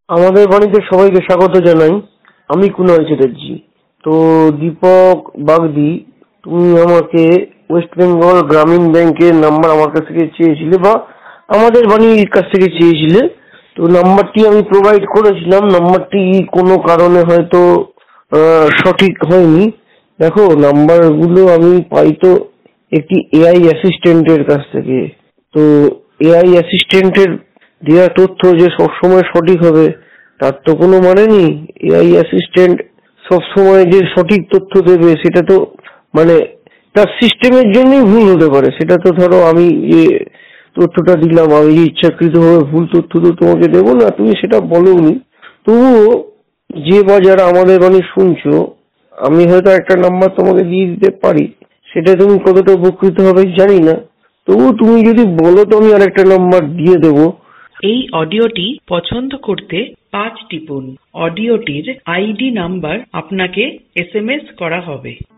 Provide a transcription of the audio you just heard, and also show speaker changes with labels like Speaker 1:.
Speaker 1: আমাদের বাড়িতে সবাইকে স্বাগত জানাই। আমি কুনাল চ্যাটার্জি। তো দীপক বাগদি, তুমি আমাকে ওয়েস্ট বেঙ্গল গ্রামীণ ব্যাংকের নাম্বার আমার কাছ থেকে চেয়েছিলে বা আমাদের বাড়ির কাছ থেকে চেয়েছিলে। তো নাম্বারটি আমি প্রোভাইড করেছিলাম। নাম্বারটি কোনো কারণে হয়তো সঠিক হয়নি। দেখো, নাম্বারগুলো আমি পাই তো একটি এআই অ্যাসিস্ট্যান্টের কাছ থেকে। তো এআই অ্যাসিস্ট্যান্টের দেওয়া তথ্য যে সবসময় সঠিক হবে তার তো কোনো মানে নেই। এআই অ্যাসিস্ট্যান্ট সবসময় যে সঠিক তথ্য দেবে সেটা তো মানে তার সিস্টেমের জন্যই ভুল হতে পারে। সেটা তো ধরো আমি যে তথ্যটা দিলাম, আমি যে ইচ্ছাকৃতভাবে ভুল তথ্য তো তোমাকে দেবো না, তুমি সেটা বলোনি। তবুও যে বা যারা আমাদের বাণী শুনছো, আমি হয়তো একটা নাম্বার তোমাকে দিয়ে দিতে পারি, সেটা তুমি কতটা উপকৃত হবে জানি না। তবু তুমি যদি বলো তো আমি আরেকটা নাম্বার দিয়ে দেবো।
Speaker 2: এই অডিওটি পছন্দ করতে 5 টিপুন। অডিওটির আইডি নাম্বার আপনাকে SMS করা হবে।